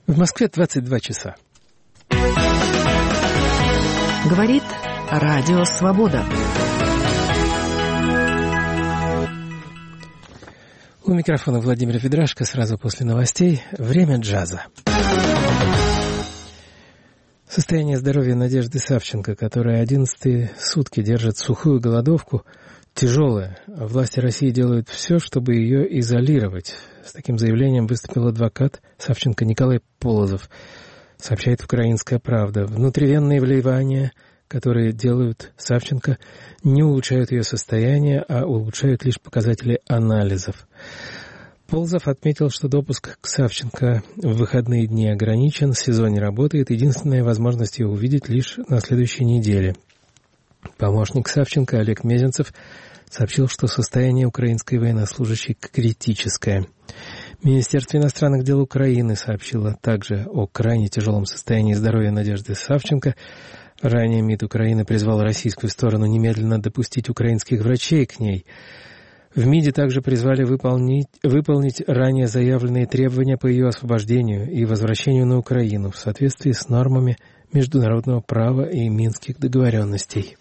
В Москве 22 часа. Говорит Радио Свобода. У микрофона Владимир Ведрашко. Сразу после новостей. Время джаза. Состояние здоровья Надежды Савченко, которая 11-е сутки держит сухую голодовку, тяжелое. Власти России делают все, чтобы ее изолировать. С таким заявлением выступил адвокат Савченко Николай Полозов. Сообщает «Украинская правда». Внутривенные вливания, которые делают Савченко, не улучшают ее состояние, а улучшают лишь показатели анализов. Полозов отметил, что допуск к Савченко в выходные дни ограничен, СИЗО не работает, единственная возможность ее увидеть лишь на следующей неделе. Помощник Савченко Олег Мезенцев сообщил, что состояние украинской военнослужащей критическое. Министерство иностранных дел Украины сообщило также о крайне тяжелом состоянии здоровья Надежды Савченко. Ранее МИД Украины призвал российскую сторону немедленно допустить украинских врачей к ней. В МИДе также призвали выполнить ранее заявленные требования по ее освобождению и возвращению на Украину в соответствии с нормами международного права и минских договоренностей.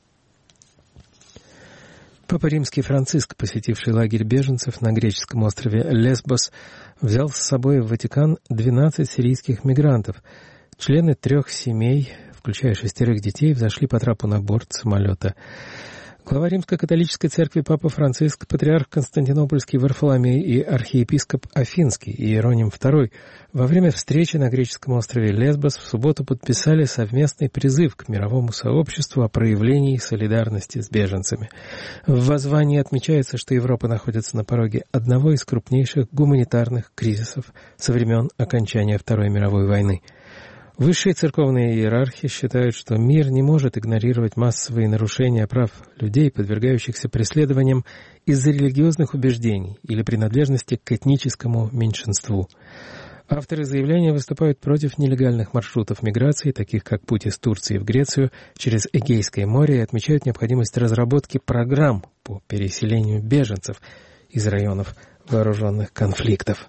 Папа Римский Франциск, посетивший лагерь беженцев на греческом острове Лесбос, взял с собой в Ватикан 12 сирийских мигрантов. Члены 3 семей, включая 6 детей, взошли по трапу на борт самолета. Глава Римско-католической церкви Папа Франциск, патриарх Константинопольский Варфоломей и архиепископ Афинский Иероним II во время встречи на греческом острове Лесбос в субботу подписали совместный призыв к мировому сообществу о проявлении солидарности с беженцами. В воззвании отмечается, что Европа находится на пороге одного из крупнейших гуманитарных кризисов со времен окончания Второй мировой войны. Высшие церковные иерархи считают, что мир не может игнорировать массовые нарушения прав людей, подвергающихся преследованиям из-за религиозных убеждений или принадлежности к этническому меньшинству. Авторы заявления выступают против нелегальных маршрутов миграции, таких как путь из Турции в Грецию через Эгейское море, и отмечают необходимость разработки программ по переселению беженцев из районов вооруженных конфликтов.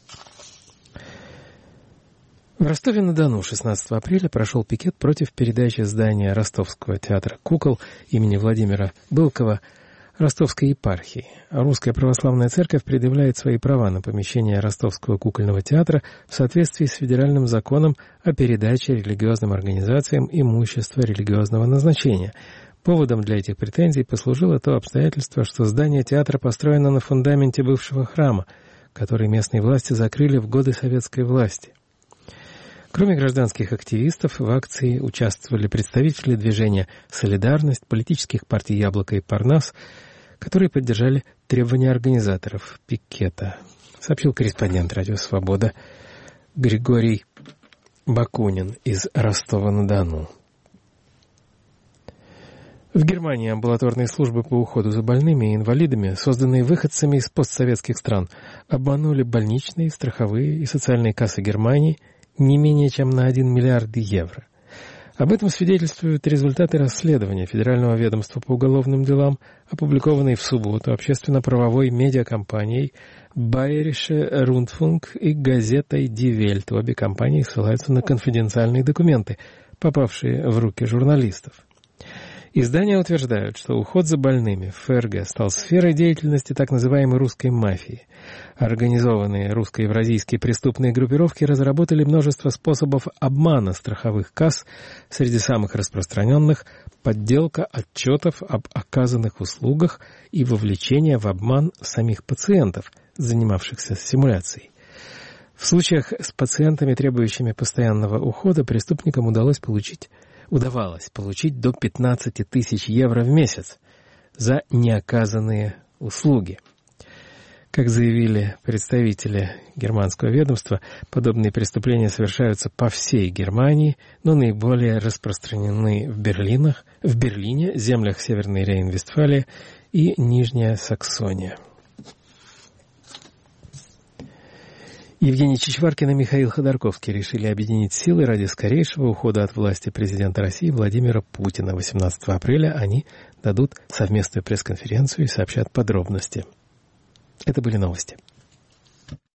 В Ростове-на-Дону 16 апреля прошел пикет против передачи здания Ростовского театра кукол имени Владимира Былкова Ростовской епархии. Русская православная церковь предъявляет свои права на помещение Ростовского кукольного театра в соответствии с федеральным законом о передаче религиозным организациям имущества религиозного назначения. Поводом для этих претензий послужило то обстоятельство, что здание театра построено на фундаменте бывшего храма, который местные власти закрыли в годы советской власти. Кроме гражданских активистов, в акции участвовали представители движения «Солидарность», политических партий «Яблоко» и «Парнас», которые поддержали требования организаторов пикета, сообщил корреспондент «Радио Свобода» Григорий Бакунин из Ростова-на-Дону. В Германии амбулаторные службы по уходу за больными и инвалидами, созданные выходцами из постсоветских стран, обманули больничные, страховые и социальные кассы Германии не менее чем на 1 миллиард евро. Об этом свидетельствуют результаты расследования Федерального ведомства по уголовным делам, опубликованные в субботу общественно-правовой медиакомпанией Bayerische Rundfunk и газетой Die Welt. Обе компании ссылаются на конфиденциальные документы, попавшие в руки журналистов. Издания утверждают, что уход за больными в ФРГ стал сферой деятельности так называемой русской мафии. Организованные русско-евразийские преступные группировки разработали множество способов обмана страховых касс, среди самых распространенных – подделка отчетов об оказанных услугах и вовлечение в обман самих пациентов, занимавшихся симуляцией. В случаях с пациентами, требующими постоянного ухода, преступникам удавалось получить до 15 тысяч евро в месяц за неоказанные услуги. Как заявили представители германского ведомства, подобные преступления совершаются по всей Германии, но наиболее распространены в Берлине, землях Северной Рейн-Вестфалии и Нижняя Саксония. Евгений Чичваркин и Михаил Ходорковский решили объединить силы ради скорейшего ухода от власти президента России Владимира Путина. 18 апреля они дадут совместную пресс-конференцию и сообщат подробности. Это были новости.